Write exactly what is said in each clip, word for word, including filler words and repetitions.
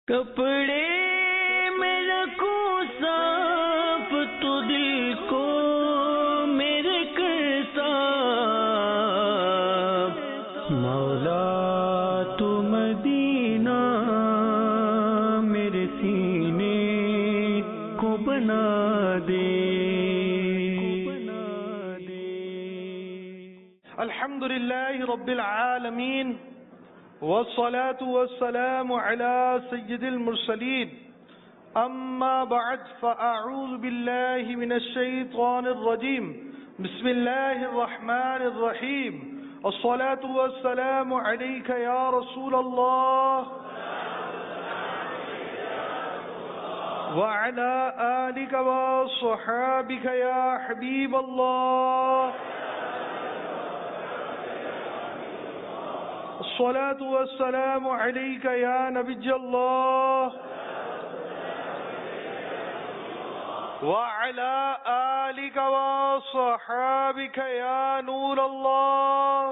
کپڑے میں رکھوں صاف تو دل کو میرے کر صاف، مولا تو مدینہ میرے سینے کو بنا دے۔ الحمد للہ رب العالمین والصلاة والسلام على سید المرسلین، اما بعد فاعوذ باللہ من الشیطان الرجیم، بسم اللہ الرحمن الرحیم، الصلاة والسلام علیک یا رسول اللہ وعلى آلک وصحابک یا حبیب اللہ، الصلاة والسلام عليك يا نبي الله وعلى آلك وصحابك يا نور الله۔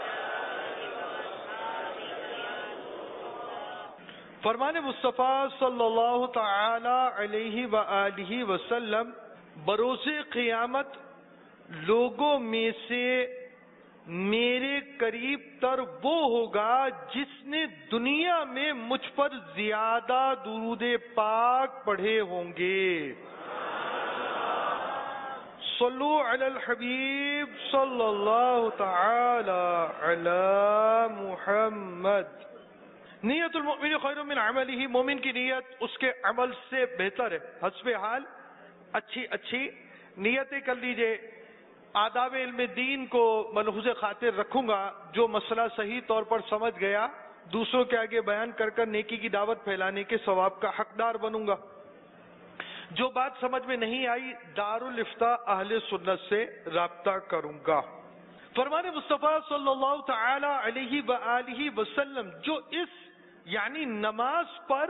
فرمان مصطفیٰ صلی اللہ تعالی علیہ وآلہ وسلم، بروز قیامت لوگوں میں سے میرے قریب تر وہ ہوگا جس نے دنیا میں مجھ پر زیادہ درود پاک پڑھے ہوں گے۔ صلو علی الحبیب صلی اللہ تعالی علی محمد۔ نیت المؤمن خیر من عملہ، مومن کی نیت اس کے عمل سے بہتر ہے۔ حسب حال اچھی اچھی نیتیں کر لیجئے۔ آداب علم دین کو ملحوظ خاطر رکھوں گا، جو مسئلہ صحیح طور پر سمجھ گیا دوسروں کے آگے بیان کر کر نیکی کی دعوت پھیلانے کے ثواب کا حقدار بنوں گا۔ جو بات سمجھ میں نہیں آئی دارالافتاء اہل سنت سے رابطہ کروں گا۔ فرمان مصطفیٰ صلی اللہ تعالی علیہ وآلہ وسلم جو اس یعنی نماز پر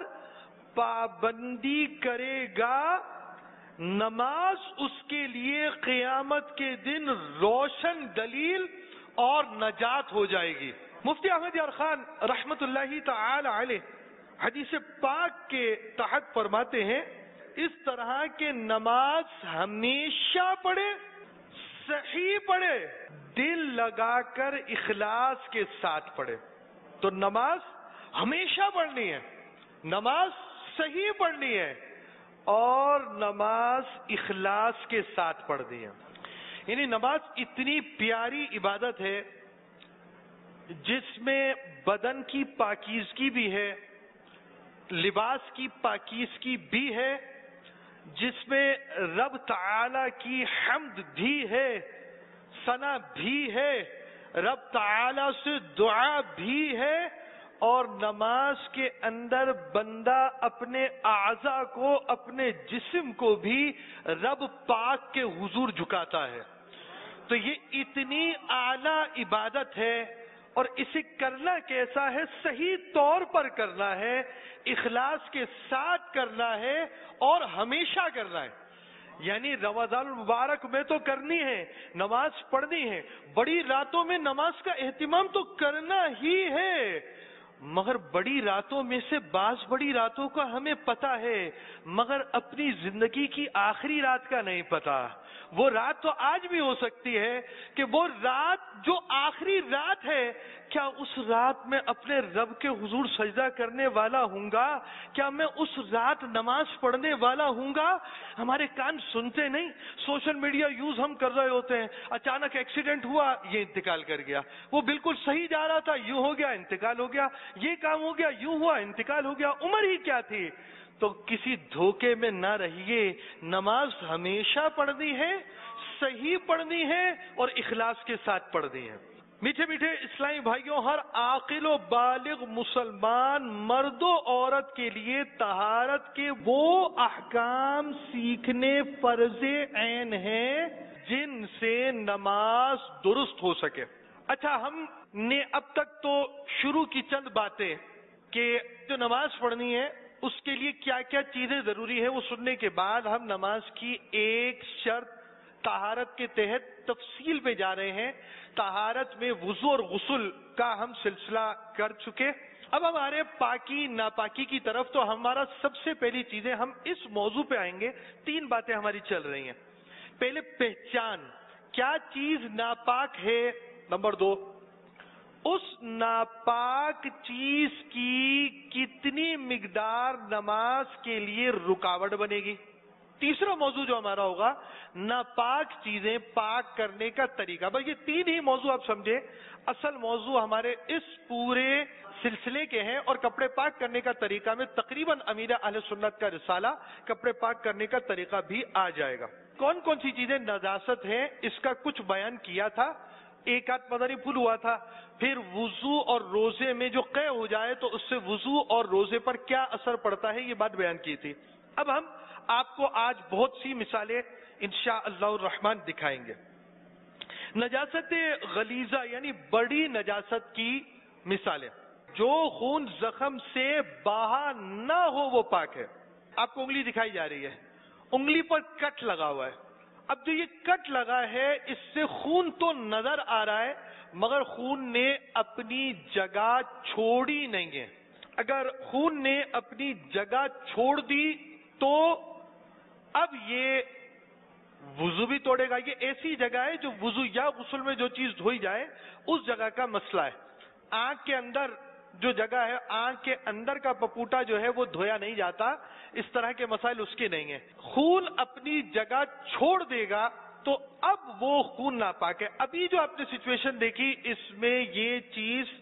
پابندی کرے گا، نماز اس کے لیے قیامت کے دن روشن دلیل اور نجات ہو جائے گی۔ مفتی احمد یار خان رحمت اللہ تعالی علیہ حدیث پاک کے تحت فرماتے ہیں، اس طرح کے نماز ہمیشہ پڑھے، صحیح پڑھے، دل لگا کر اخلاص کے ساتھ پڑھے۔ تو نماز ہمیشہ پڑھنی ہے، نماز صحیح پڑھنی ہے، اور نماز اخلاص کے ساتھ پڑھ دی ہے۔ یعنی نماز اتنی پیاری عبادت ہے جس میں بدن کی پاکیزگی بھی ہے، لباس کی پاکیزگی بھی ہے، جس میں رب تعالی کی حمد بھی ہے، ثنا بھی ہے، رب تعالی سے دعا بھی ہے، اور نماز کے اندر بندہ اپنے اعضاء کو، اپنے جسم کو بھی رب پاک کے حضور جھکاتا ہے۔ تو یہ اتنی اعلیٰ عبادت ہے، اور اسے کرنا کیسا ہے؟ صحیح طور پر کرنا ہے، اخلاص کے ساتھ کرنا ہے، اور ہمیشہ کرنا ہے۔ یعنی رمضان المبارک میں تو کرنی ہے، نماز پڑھنی ہے، بڑی راتوں میں نماز کا اہتمام تو کرنا ہی ہے، مگر بڑی راتوں میں سے بعض بڑی راتوں کا ہمیں پتہ ہے، مگر اپنی زندگی کی آخری رات کا نہیں پتہ۔ وہ رات تو آج بھی ہو سکتی ہے کہ وہ رات جو آخری رات ہے، کیا اس رات میں اپنے رب کے حضور سجدہ کرنے والا ہوں گا؟ کیا میں اس رات نماز پڑھنے والا ہوں گا؟ ہمارے کان سنتے نہیں، سوشل میڈیا یوز ہم کر رہے ہوتے ہیں، اچانک ایکسیڈنٹ ہوا، یہ انتقال کر گیا، وہ بالکل صحیح جا رہا تھا، یوں ہو گیا، انتقال ہو گیا، یہ کام ہو گیا، یوں ہوا، انتقال ہو گیا، عمر ہی کیا تھی۔ تو کسی دھوکے میں نہ رہیے، نماز ہمیشہ پڑھنی ہے، صحیح پڑھنی ہے، اور اخلاص کے ساتھ پڑھنی ہے۔ میٹھے میٹھے اسلامی بھائیوں، ہر عاقل و بالغ مسلمان مرد و عورت کے لیے طہارت کے وہ احکام سیکھنے فرض عین ہیں جن سے نماز درست ہو سکے۔ اچھا، ہم نے اب تک تو شروع کی چند باتیں کہ جو نماز پڑھنی ہے اس کے لیے کیا کیا چیزیں ضروری ہیں وہ سننے کے بعد ہم نماز کی ایک شرط طہارت کے تحت تفصیل پہ جا رہے ہیں۔ طہارت میں وضو اور غسل کا ہم سلسلہ کر چکے، اب ہمارے پاکی ناپاکی کی طرف تو ہمارا سب سے پہلی چیزیں، ہم اس موضوع پہ آئیں گے. تین باتیں ہماری چل رہی ہیں. پہلے پہچان، کیا چیز ناپاک ہے. نمبر دو، اس ناپاک چیز کی کتنی مقدار نماز کے لیے رکاوٹ بنے گی. تیسرا موضوع جو ہمارا ہوگا، ناپاک چیزیں پاک کرنے کا طریقہ. بس یہ تین ہی موضوع آپ سمجھے. اصل موضوع ہمارے اس پورے سلسلے کے ہیں، اور کپڑے پاک کرنے کا طریقہ میں تقریباً امیر اہل سنت کا رسالہ کپڑے پاک کرنے کا طریقہ بھی آ جائے گا. کون کون سی چیزیں نجاست ہیں اس کا کچھ بیان کیا تھا، ایک آدھ مداری پھول ہوا تھا. پھر وضو اور روزے میں جو قے ہو جائے تو اس سے وضو اور روزے پر کیا اثر پڑتا ہے، یہ بات بیان کی تھی. اب ہم آپ کو آج بہت سی مثالیں انشاءاللہ الرحمن دکھائیں گے. نجاست غلیظہ یعنی بڑی نجاست کی مثالیں. جو خون زخم سے باہر نہ ہو وہ پاک ہے. آپ کو انگلی دکھائی جا رہی ہے، انگلی پر کٹ لگا ہوا ہے. اب جو یہ کٹ لگا ہے اس سے خون تو نظر آ رہا ہے مگر خون نے اپنی جگہ چھوڑی نہیں ہے. اگر خون نے اپنی جگہ چھوڑ دی تو اب یہ وضو بھی توڑے گا. یہ ایسی جگہ ہے جو وضو یا غسل میں جو چیز دھوئی جائے اس جگہ کا مسئلہ ہے. آنکھ کے اندر جو جگہ ہے، آنکھ کے اندر کا پپوٹا جو ہے وہ دھویا نہیں جاتا. اس طرح کے مسائل اس کے نہیں ہیں. خون اپنی جگہ چھوڑ دے گا تو اب وہ خون ناپاک ہے. ابھی جو آپ نے سچویشن دیکھی اس میں یہ چیز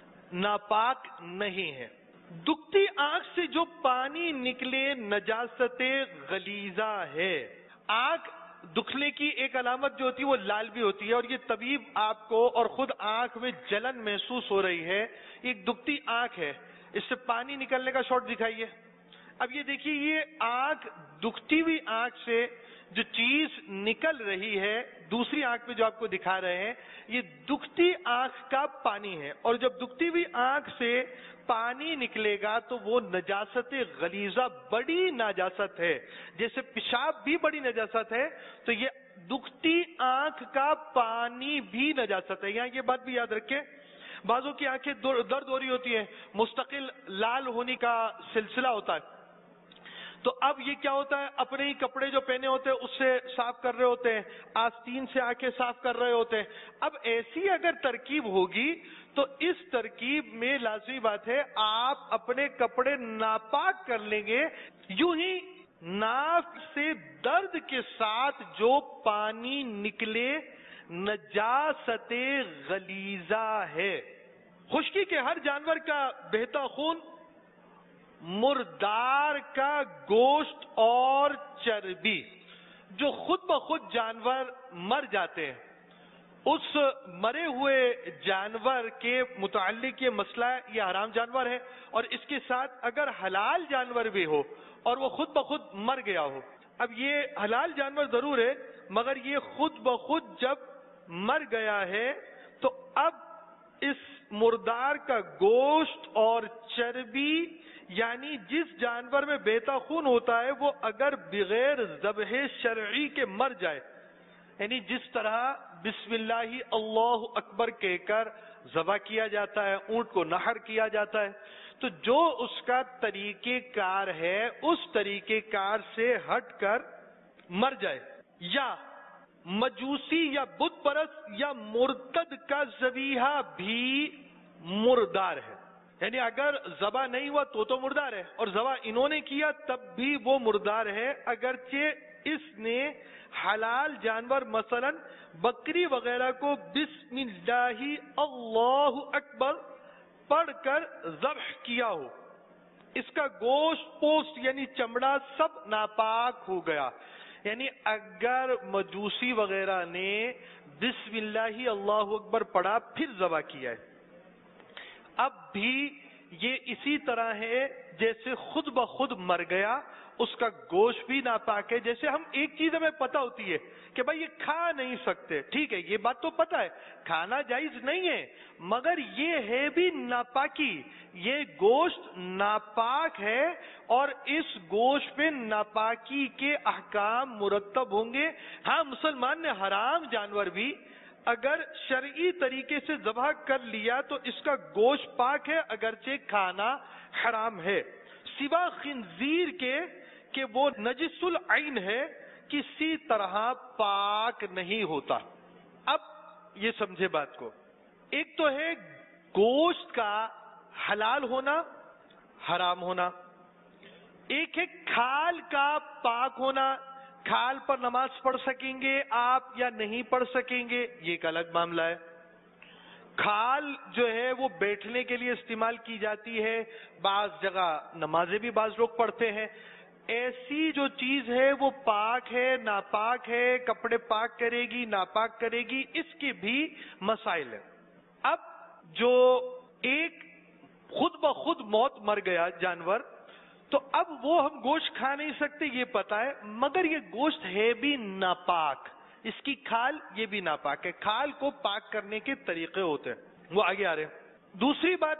ناپاک نہیں ہے. دکھتی آنکھ سے جو پانی نکلے نجاست غلیظہ ہے. آنکھ دکھنے کی ایک علامت جو ہوتی ہے وہ لال بھی ہوتی ہے، اور یہ طبیب آپ کو اور خود آنکھ میں جلن محسوس ہو رہی ہے. ایک دکھتی آنکھ ہے، اس سے پانی نکلنے کا شاٹ دکھائیے. اب یہ دیکھیے، یہ آنکھ دکھتی ہوئی آنکھ سے جو چیز نکل رہی ہے دوسری آنکھ میں جو آپ کو دکھا رہے ہیں، یہ دکھتی آنکھ کا پانی ہے. اور جب دکھتی ہوئی آنکھ سے پانی نکلے گا تو وہ نجاست غلیظہ بڑی نجاست ہے. جیسے پیشاب بھی بڑی نجاست ہے تو یہ دکھتی آنکھ کا پانی بھی نجاست ہے. یہاں یہ بات بھی یاد رکھیں، بعضوں کی آنکھیں درد ہو رہی ہوتی ہیں، مستقل لال ہونے کا سلسلہ ہوتا ہے، تو اب یہ کیا ہوتا ہے، اپنے ہی کپڑے جو پہنے ہوتے ہیں اس سے صاف کر رہے ہوتے ہیں، آستین سے آنکھیں صاف کر رہے ہوتے ہیں. اب ایسی اگر ترکیب ہوگی تو اس ترکیب میں لازمی بات ہے آپ اپنے کپڑے ناپاک کر لیں گے. یوں ہی ناف سے درد کے ساتھ جو پانی نکلے نجاست غلیظہ ہے. خشکی کے ہر جانور کا بہتا خون، مردار کا گوشت اور چربی، جو خود بخود جانور مر جاتے ہیں، اس مرے ہوئے جانور کے متعلق یہ مسئلہ ہے، یہ حرام جانور ہے. اور اس کے ساتھ اگر حلال جانور بھی ہو اور وہ خود بخود مر گیا ہو، اب یہ حلال جانور ضرور ہے مگر یہ خود بخود جب مر گیا ہے تو اب اس مردار کا گوشت اور چربی، یعنی جس جانور میں بہتا خون ہوتا ہے وہ اگر بغیر ذبح شرعی کے مر جائے، یعنی جس طرح بسم اللہ اللہ اکبر کہہ کر ذبح کیا جاتا ہے، اونٹ کو نحر کیا جاتا ہے، تو جو اس کا طریقہ کار ہے اس طریقہ کار سے ہٹ کر مر جائے، یا مجوسی یا بت پرست یا مرتد کا ذبیحہ بھی مردار ہے. یعنی اگر ذبح نہیں ہوا تو تو مردار ہے، اور ذبح انہوں نے کیا تب بھی وہ مردار ہے، اگرچہ اس نے حلال جانور مثلا بکری وغیرہ کو بسم اللہ اللہ اکبر پڑھ کر ذبح کیا ہو. اس کا گوشت، پوست یعنی چمڑا سب ناپاک ہو گیا. یعنی اگر مجوسی وغیرہ نے بسم اللہ اللہ اکبر پڑھا پھر ذبح کیا ہے، اب بھی یہ اسی طرح ہے جیسے خود بخود مر گیا، اس کا گوشت بھی ناپاک ہے. جیسے ہم ایک چیز ہمیں پتہ ہوتی ہے کہ بھائی یہ کھا نہیں سکتے، ٹھیک ہے یہ بات تو پتہ ہے کھانا جائز نہیں ہے، مگر یہ ہے بھی ناپاکی، یہ گوشت ناپاک ہے اور اس گوشت پہ ناپاکی کے احکام مرتب ہوں گے. ہاں مسلمان نے حرام جانور بھی اگر شرعی طریقے سے ذبح کر لیا تو اس کا گوشت پاک ہے اگرچہ کھانا حرام ہے، سوا خنزیر کے کہ وہ نجس العین ہے، کسی طرح پاک نہیں ہوتا۔ اب یہ سمجھے بات کو، ایک تو ہے گوشت کا حلال ہونا حرام ہونا، ایک ہے کھال کا پاک ہونا، کھال پر نماز پڑھ سکیں گے آپ یا نہیں پڑھ سکیں گے یہ ایک الگ معاملہ ہے۔ کھال جو ہے وہ بیٹھنے کے لیے استعمال کی جاتی ہے، بعض جگہ نمازیں بھی بعض لوگ پڑھتے ہیں، ایسی جو چیز ہے وہ پاک ہے ناپاک ہے، کپڑے پاک کرے گی ناپاک کرے گی، اس کے بھی مسائل ہیں۔ اب جو ایک خود بخود موت مر گیا جانور، تو اب وہ ہم گوشت کھا نہیں سکتے یہ پتا ہے، مگر یہ گوشت ہے بھی ناپاک، اس کی کھال یہ بھی ناپاک ہے، کھال کو پاک کرنے کے طریقے ہوتے ہیں، وہ آگے آ رہے ہیں۔ دوسری بات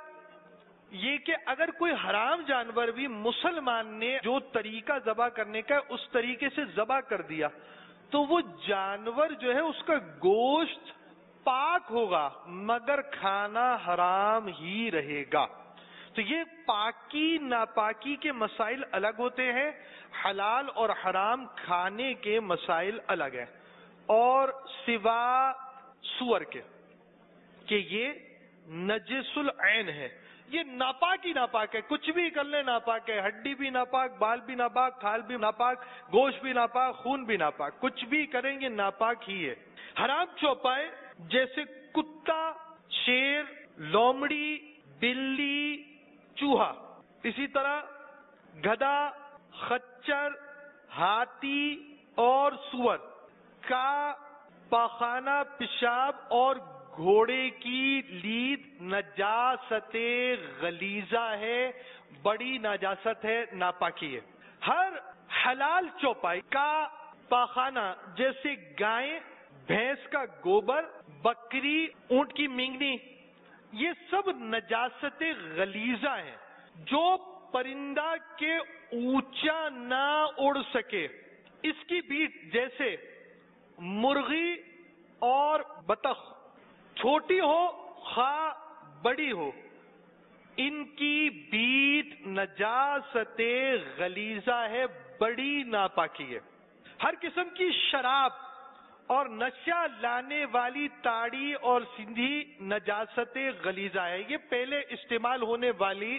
یہ کہ اگر کوئی حرام جانور بھی مسلمان نے جو طریقہ ذبح کرنے کا اس طریقے سے ذبح کر دیا تو وہ جانور جو ہے اس کا گوشت پاک ہوگا مگر کھانا حرام ہی رہے گا۔ تو یہ پاکی ناپاکی کے مسائل الگ ہوتے ہیں، حلال اور حرام کھانے کے مسائل الگ ہیں، اور سوا سور کے کہ یہ نجس العین ہے، یہ ناپاک ہی ناپاک ہے، کچھ بھی کر لیں ناپاک ہے، ہڈی بھی ناپاک، بال بھی ناپاک، کھال بھی ناپاک، گوشت بھی ناپاک، خون بھی ناپاک، کچھ بھی کریں گے ناپاک ہی ہے۔ حرام چوپائے جیسے کتا، شیر، لومڑی، بلی، چوہا، اسی طرح گدھا، خچر، ہاتھی اور سور کا پاخانہ، پیشاب اور گھوڑے کی لید نجاست غلیظہ ہے، بڑی نجاست ہے، ناپاکی ہے۔ ہر حلال چوپائی کا پاخانہ جیسے گائے، بھینس کا گوبر، بکری، اونٹ کی مینگنی، یہ سب نجاست غلیظہ ہیں جو پرندہ کے اونچا نہ اڑ سکے، اس کی بیٹ جیسے مرغی اور بطخ، چھوٹی ہو خواہ بڑی ہو، ان کی بیٹ نجاست غلیظہ ہے، بڑی ناپاکی ہے۔ ہر قسم کی شراب اور نشہ لانے والی تاڑی اور سندھی نجاست غلیظہ ہے۔ یہ پہلے استعمال ہونے والی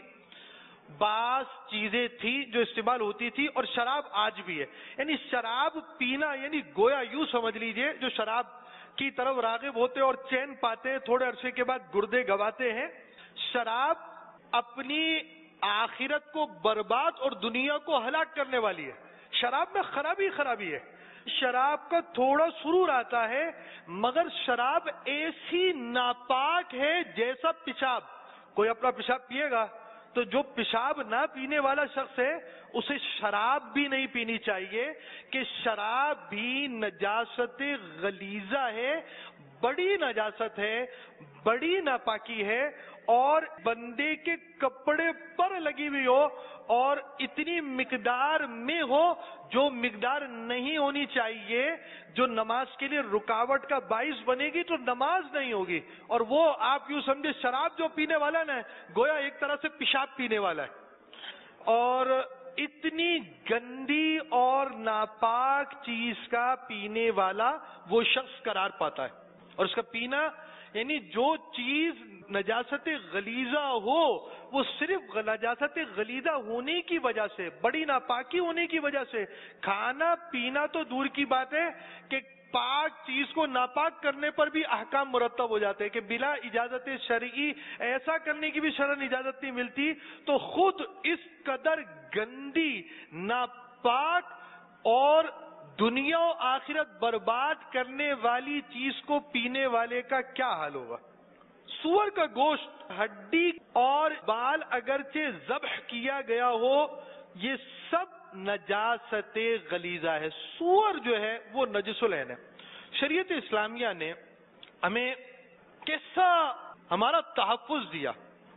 بعض چیزیں تھی جو استعمال ہوتی تھی، اور شراب آج بھی ہے۔ یعنی شراب پینا یعنی گویا یوں سمجھ لیجئے جو شراب کی طرف راغب ہوتے اور چین پاتے ہیں، تھوڑے عرصے کے بعد گردے گواتے ہیں۔ شراب اپنی آخرت کو برباد اور دنیا کو ہلاک کرنے والی ہے۔ شراب میں خرابی خرابی ہے۔ شراب کا تھوڑا سرور آتا ہے، مگر شراب ایسی ناپاک ہے جیسا پیشاب۔ کوئی اپنا پیشاب پیے گا تو جو پیشاب نہ پینے والا شخص ہے اسے شراب بھی نہیں پینی چاہیے، کہ شراب بھی نجاست غلیظہ ہے، بڑی نجاست ہے، بڑی ناپاکی ہے، اور بندے کے کپڑے پر لگی ہوئی ہو اور اتنی مقدار میں ہو جو مقدار نہیں ہونی چاہیے، جو نماز کے لیے رکاوٹ کا باعث بنے گی تو نماز نہیں ہوگی۔ اور وہ آپ یوں سمجھے شراب جو پینے والا نا گویا ایک طرح سے پیشاب پینے والا ہے، اور اتنی گندی اور ناپاک چیز کا پینے والا وہ شخص قرار پاتا ہے۔ اور اس کا پینا یعنی جو چیز نجاست غلیظہ ہو وہ صرف نجاست غلیظہ ہونے کی وجہ سے، بڑی ناپاکی ہونے کی وجہ سے، کھانا پینا تو دور کی بات ہے کہ پاک چیز کو ناپاک کرنے پر بھی احکام مرتب ہو جاتے ہیں کہ بلا اجازت شرعی ایسا کرنے کی بھی شرعن اجازت نہیں ملتی، تو خود اس قدر گندی، ناپاک اور دنیا و آخرت برباد کرنے والی چیز کو پینے والے کا کیا حال ہوگا۔ سور کا گوشت، ہڈی اور بال اگرچہ ذبح کیا گیا ہو، یہ سب نجاست غلیظہ ہے۔ سور جو ہے وہ نجس العین ہے۔ شریعت اسلامیہ نے ہمیں کیسا ہمارا تحفظ دیا۔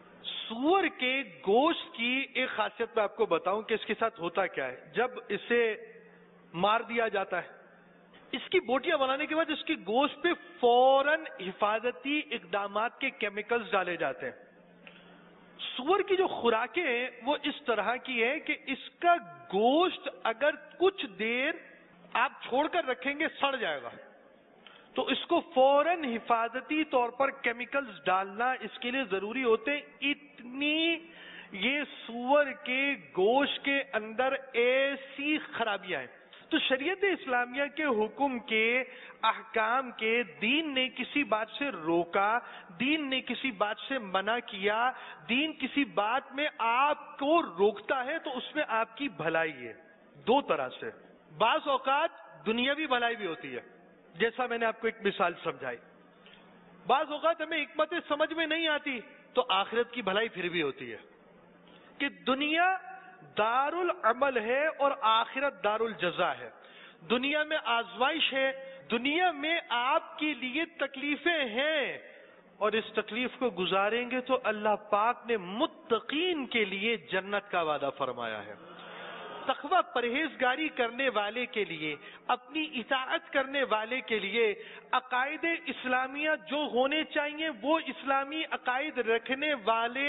سور کے گوشت کی ایک خاصیت میں آپ کو بتاؤں کہ اس کے ساتھ ہوتا کیا ہے۔ جب اسے مار دیا جاتا ہے اس کی بوٹیاں بنانے کے بعد اس کی گوشت پہ فوراً حفاظتی اقدامات کے کیمیکلز ڈالے جاتے ہیں. سور کی جو خوراکیں ہیں وہ اس طرح کی ہے کہ اس کا گوشت اگر کچھ دیر آپ چھوڑ کر رکھیں گے سڑ جائے گا, تو اس کو فوراً حفاظتی طور پر کیمیکلز ڈالنا اس کے لیے ضروری ہوتے ہیں. اتنی یہ سور کے گوشت کے اندر ایسی خرابیاں ہیں. تو شریعت اسلامیہ کے حکم کے احکام کے دین نے کسی بات سے روکا, دین نے کسی بات سے منع کیا, دین کسی بات میں آپ کو روکتا ہے تو اس میں آپ کی بھلائی ہے دو طرح سے. بعض اوقات دنیاوی بھلائی بھی ہوتی ہے, جیسا میں نے آپ کو ایک مثال سمجھائی. بعض اوقات ہمیں حکمتیں سمجھ میں نہیں آتی تو آخرت کی بھلائی پھر بھی ہوتی ہے کہ دنیا دار العمل ہے اور آخرت دار الجزا ہے. دنیا میں آزمائش ہے, دنیا میں آپ کے لیے تکلیفیں ہیں, اور اس تکلیف کو گزاریں گے تو اللہ پاک نے متقین کے لیے جنت کا وعدہ فرمایا ہے. تقوی پرہیزگاری کرنے والے کے لیے, اپنی اطاعت کرنے والے کے لیے عقائد اسلامیہ جو ہونے چاہیے وہ اسلامی عقائد رکھنے والے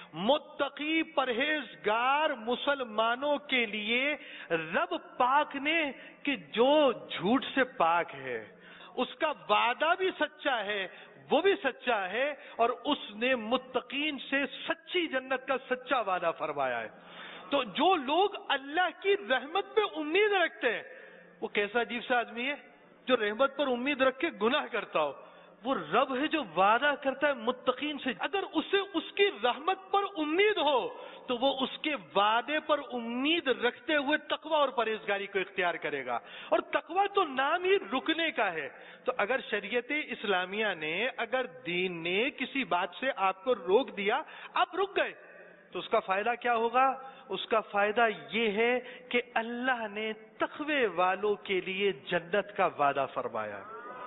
متقی پرہیزگار مسلمانوں کے لیے رب پاک نے کہ جو جھوٹ سے پاک ہے, اس کا وعدہ بھی سچا ہے, وہ بھی سچا ہے, اور اس نے متقین سے سچی جنت کا سچا وعدہ فرمایا ہے. تو جو لوگ اللہ کی رحمت پہ امید رکھتے ہیں, وہ کیسا عجیب سا آدمی ہے جو رحمت پر امید رکھ کے گناہ کرتا ہو. وہ رب ہے جو وعدہ کرتا ہے متقین سے, اگر اسے اس کی رحمت پر امید ہو تو وہ اس کے وعدے پر امید رکھتے ہوئے تقوی اور پرہیزگاری کو اختیار کرے گا. اور تقوی تو نام ہی رکنے کا ہے. تو اگر شریعت اسلامیہ نے, اگر دین نے کسی بات سے آپ کو روک دیا, آپ رک گئے, تو اس کا فائدہ کیا ہوگا؟ اس کا فائدہ یہ ہے کہ اللہ نے تقوی والوں کے لیے جنت کا وعدہ فرمایا.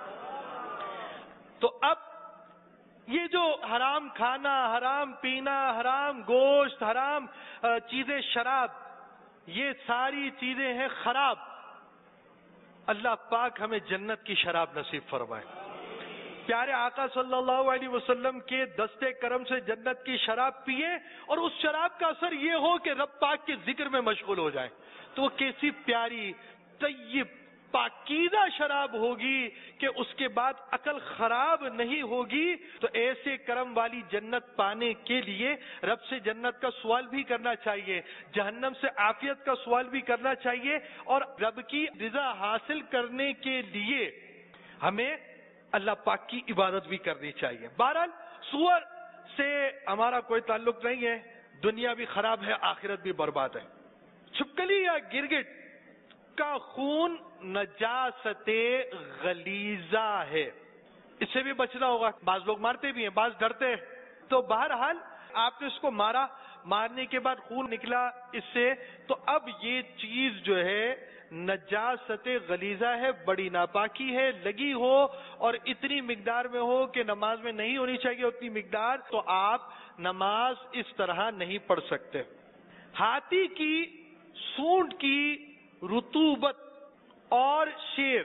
تو اب یہ جو حرام کھانا, حرام پینا, حرام گوشت, حرام چیزیں, شراب, یہ ساری چیزیں ہیں خراب. اللہ پاک ہمیں جنت کی شراب نصیب فرمائے. پیارے آقا صلی اللہ علیہ وسلم کے دستے کرم سے جنت کی شراب پیے, اور اس شراب کا اثر یہ ہو کہ رب پاک کے ذکر میں مشغول ہو جائیں, تو وہ کیسی پیاری طیب پاکیزہ شراب ہوگی کہ اس کے بعد عقل خراب نہیں ہوگی. تو ایسے کرم والی جنت پانے کے لیے رب سے جنت کا سوال بھی کرنا چاہیے, جہنم سے عافیت کا سوال بھی کرنا چاہیے, اور رب کی رضا حاصل کرنے کے لیے ہمیں اللہ پاک کی عبادت بھی کرنی چاہیے. بہرحال سور سے ہمارا کوئی تعلق نہیں ہے, دنیا بھی خراب ہے, آخرت بھی برباد ہے. چھپکلی یا گرگٹ کا خون نجاست غلیظہ ہے, اس سے بھی بچنا ہوگا. بعض لوگ مارتے بھی ہیں, بعض ڈرتے ہیں. تو بہرحال آپ نے اس کو مارا, مارنے کے بعد خون نکلا اس سے, تو اب یہ چیز جو ہے نجاست غلیظہ ہے, بڑی ناپاکی ہے. لگی ہو اور اتنی مقدار میں ہو کہ نماز میں نہیں ہونی چاہیے اتنی مقدار, تو آپ نماز اس طرح نہیں پڑھ سکتے. ہاتھی کی سونڈ کی رطوبت اور شیر,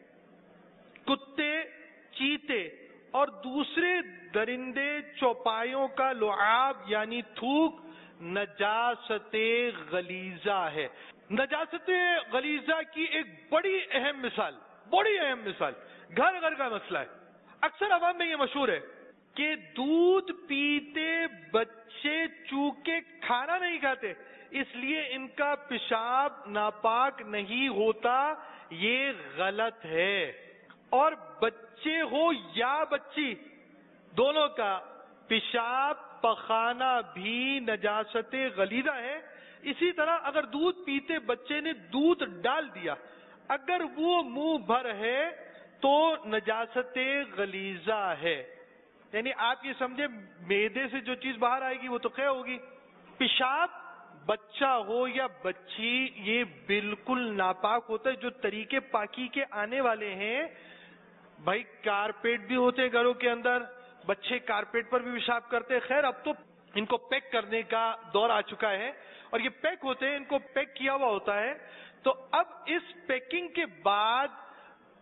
کتے, چیتے اور دوسرے درندے چوپایوں کا لعاب یعنی تھوک نجاست غلیظہ ہے. نجاست غلیظہ کی ایک بڑی اہم مثال, بڑی اہم مثال گھر گھر کا مسئلہ ہے. اکثر عوام میں یہ مشہور ہے کہ دودھ پیتے بچے چونکہ کھانا نہیں کھاتے اس لیے ان کا پیشاب ناپاک نہیں ہوتا, یہ غلط ہے. اور بچے ہو یا بچی دونوں کا پیشاب پخانہ بھی نجاست غلیظہ ہے. اسی طرح اگر دودھ پیتے بچے نے دودھ ڈال دیا, اگر وہ منہ بھر ہے تو نجاست غلیظہ ہے. یعنی آپ یہ سمجھے معدے سے جو چیز باہر آئے گی وہ تو قے ہوگی. پیشاب بچہ ہو یا بچی یہ بالکل ناپاک ہوتا ہے. جو طریقے پاکی کے آنے والے ہیں بھائی, کارپیٹ بھی ہوتے گھروں کے اندر, بچے کارپیٹ پر بھی پیشاب کرتے. خیر اب تو ان کو پیک کرنے کا دور آ چکا ہے اور یہ پیک ہوتے ہیں, ان کو پیک کیا ہوا ہوتا ہے. تو اب اس پیکنگ کے بعد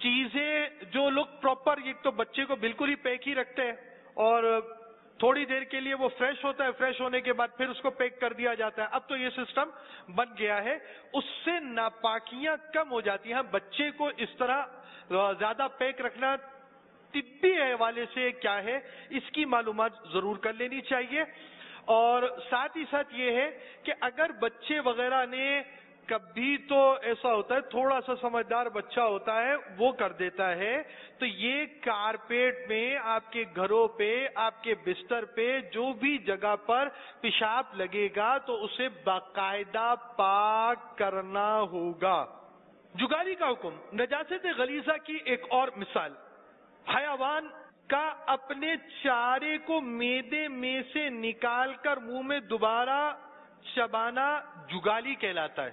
چیزیں جو لوگ پراپر، ایک تو بچے کو بالکل ہی پیک ہی رکھتے ہیں اور تھوڑی دیر کے لیے وہ فریش ہوتا ہے، فریش ہونے کے بعد پھر اس کو پیک کر دیا جاتا ہے. اب تو یہ سسٹم بن گیا ہے، اس سے ناپاکیاں کم ہو جاتی ہیں. بچے کو اس طرح زیادہ پیک رکھنا طبی حوالے سے کیا ہے اس کی معلومات ضرور کر لینی چاہیے. اور ساتھ ہی ساتھ یہ ہے کہ اگر بچے وغیرہ نے کبھی تو ایسا ہوتا ہے تھوڑا سا سمجھدار بچہ ہوتا ہے وہ کر دیتا ہے، تو یہ کارپیٹ میں آپ کے گھروں پہ آپ کے بستر پہ جو بھی جگہ پر پیشاب لگے گا تو اسے باقاعدہ پاک کرنا ہوگا. جگالی کا حکم. نجاست غلیظہ کی ایک اور مثال، حیوان کا اپنے چارے کو معدے میں سے نکال کر منہ میں دوبارہ چبانا جگالی کہلاتا ہے.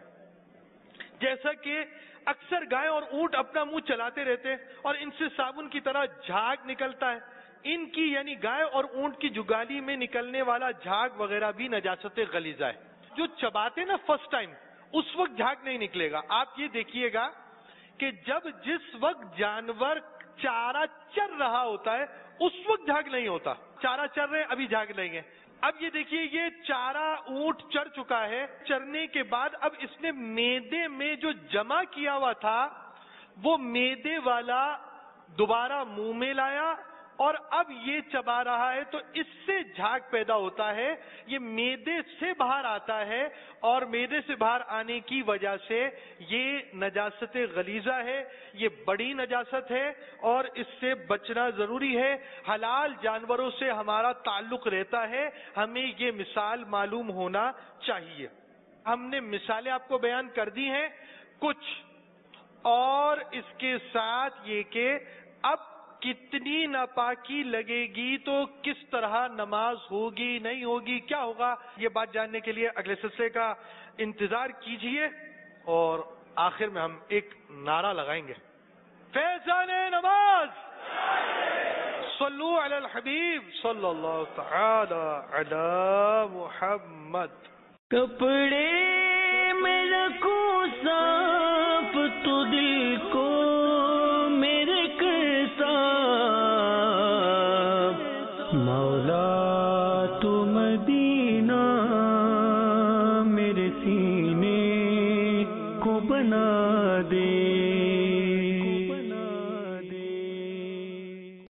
جیسا کہ اکثر گائے اور اونٹ اپنا منہ چلاتے رہتے ہیں اور ان سے صابن کی طرح جھاگ نکلتا ہے. ان کی یعنی گائے اور اونٹ کی جگالی میں نکلنے والا جھاگ وغیرہ بھی نجاست غلیظہ ہے. جو چباتے نا فرسٹ ٹائم اس وقت جھاگ نہیں نکلے گا. آپ یہ دیکھیے گا کہ جب جس وقت جانور چارہ چر رہا ہوتا ہے اس وقت جھاگ نہیں ہوتا. چارہ چر رہے ابھی جھاگ نہیں ہے. اب یہ دیکھیے یہ چارہ اونٹ چر چکا ہے، چرنے کے بعد اب اس نے میدے میں جو جمع کیا ہوا تھا وہ میدے والا دوبارہ منہ میں لایا اور اب یہ چبا رہا ہے، تو اس سے جھاگ پیدا ہوتا ہے. یہ میدے سے باہر آتا ہے اور میدے سے باہر آنے کی وجہ سے یہ نجاست غلیظہ ہے. یہ بڑی نجاست ہے اور اس سے بچنا ضروری ہے. حلال جانوروں سے ہمارا تعلق رہتا ہے، ہمیں یہ مثال معلوم ہونا چاہیے. ہم نے مثالیں آپ کو بیان کر دی ہیں کچھ، اور اس کے ساتھ یہ کہ اب کتنی ناپاکی لگے گی تو کس طرح نماز ہوگی نہیں ہوگی کیا ہوگا، یہ بات جاننے کے لیے اگلے سلسلے کا انتظار کیجئے. اور آخر میں ہم ایک نعرہ لگائیں گے، فیضان نماز صلو علی الحبیب صلی اللہ تعالی علی محمد. کپڑے میں رکھوں صاف تو دل کو میرے کر صاف، مولا تو مدینہ میرے سینے کو بنا دے.